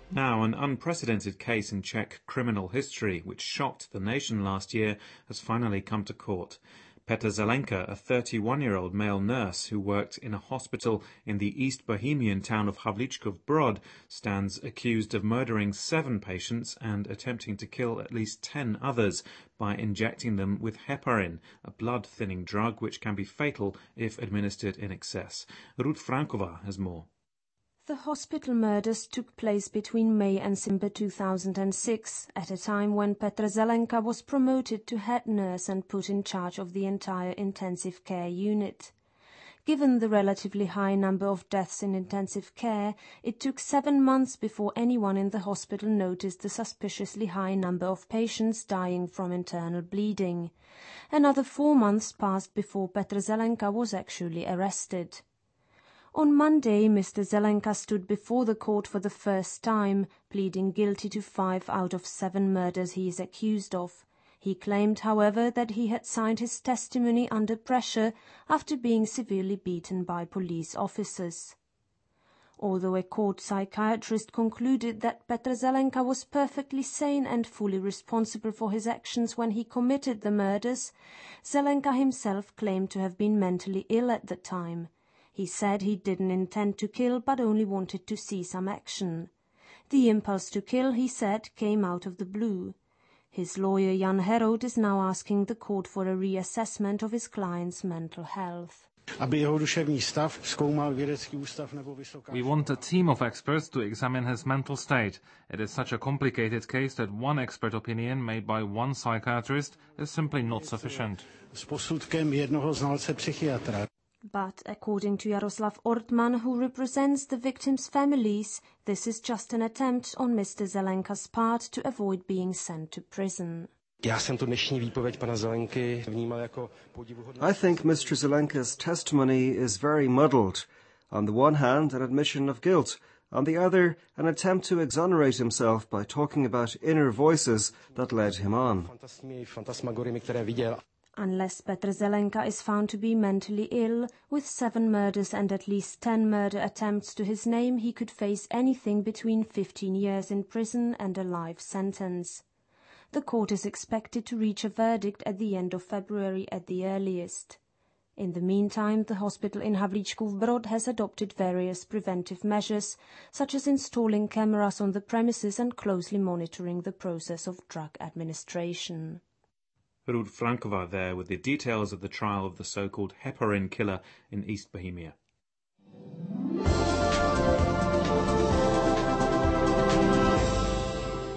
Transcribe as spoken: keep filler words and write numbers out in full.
Now, an unprecedented case in Czech criminal history, which shocked the nation last year, has finally come to court. Petr Zelenka, a thirty-one-year-old male nurse who worked in a hospital in the East Bohemian town of Havlíčkův Brod, stands accused of murdering seven patients and attempting to kill at least ten others by injecting them with heparin, a blood-thinning drug which can be fatal if administered in excess. Ruth Frankova has more. The hospital murders took place between May and December two thousand six, at a time when Petr Zelenka was promoted to head nurse and put in charge of the entire intensive care unit. Given the relatively high number of deaths in intensive care, it took seven months before anyone in the hospital noticed the suspiciously high number of patients dying from internal bleeding. Another four months passed before Petr Zelenka was actually arrested. On Monday, Mister Zelenka stood before the court for the first time, pleading guilty to five out of seven murders he is accused of. He claimed, however, that he had signed his testimony under pressure after being severely beaten by police officers. Although a court psychiatrist concluded that Petr Zelenka was perfectly sane and fully responsible for his actions when he committed the murders, Zelenka himself claimed to have been mentally ill at the time. He said he didn't intend to kill, but only wanted to see some action. The impulse to kill, he said, came out of the blue. His lawyer Jan Herold is now asking the court for a reassessment of his client's mental health. We want a team of experts to examine his mental state. It is such a complicated case that one expert opinion made by one psychiatrist is simply not sufficient. But according to Jaroslav Ortman, who represents the victims' families, this is just an attempt on Mister Zelenka's part to avoid being sent to prison. I think Mister Zelenka's testimony is very muddled. On the one hand, an admission of guilt. On the other, an attempt to exonerate himself by talking about inner voices that led him on. Unless Petr Zelenka is found to be mentally ill, with seven murders and at least ten murder attempts to his name, he could face anything between fifteen years in prison and a life sentence. The court is expected to reach a verdict at the end of February at the earliest. In the meantime, the hospital in Havlíčkův Brod has adopted various preventive measures, such as installing cameras on the premises and closely monitoring the process of drug administration. Ruth Frankova there with the details of the trial of the so-called heparin killer in East Bohemia.